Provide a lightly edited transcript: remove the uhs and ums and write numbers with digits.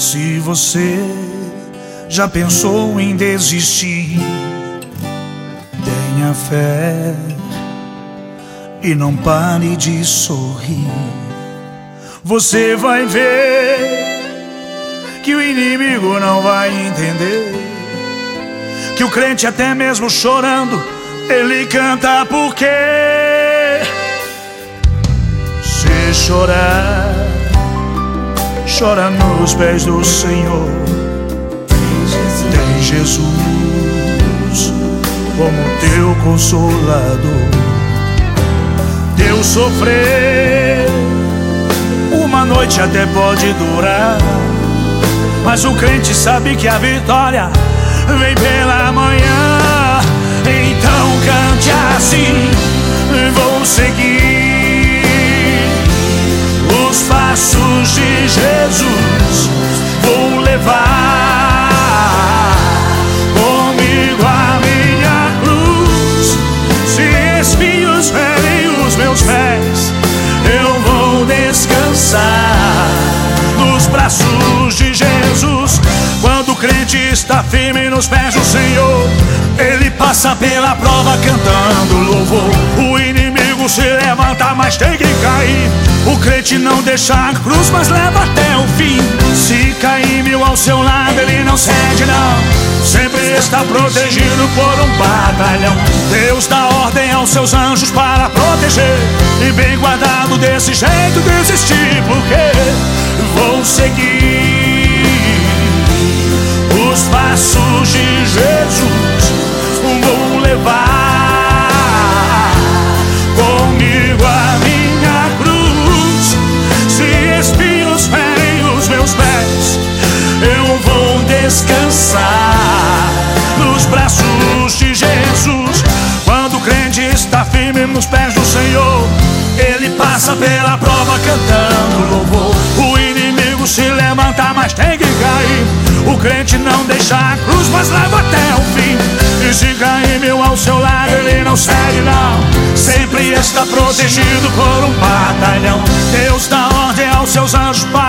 Se você já pensou em desistir, tenha fé e não pare de sorrir. Você vai ver que o inimigo não vai entender, que o crente até mesmo chorando, ele canta porque se chorar, chora nos pés do Senhor. Tem Jesus como teu consolador. Teu sofrer uma noite até pode durar, mas o crente sabe que a vitória vem pela manhã. Então cante assim: vou seguir os passos de Jesus, vou levar comigo a minha cruz. Se espinhos ferem os meus pés, eu vou descansar nos braços de Jesus. Quando o crente está firme nos pés do Senhor, ele passa pela prova cantando louvor. O inimigo se levanta, mas tem que cair. O crente não deixa a cruz, mas leva até o fim. Se cair 1000 ao seu lado, ele não cede não, sempre está protegido por um batalhão. Deus dá ordem aos seus anjos para proteger, e bem guardado desse jeito desistir, porque vou seguir os passos de Jesus, vou levar comigo a minha cruz. Se espinhos ferem os meus pés, eu vou descansar nos braços de Jesus. Quando o crente está firme nos pés do Senhor, ele passa pela prova cantando louvor. O inimigo se levanta, mas tem que cair. O crente não deixa a cruz, mas leva até o fim. E se cair 1000 ao seu lado, ele não cede não, sempre está protegido por um batalhão. Deus dá ordem aos seus anjos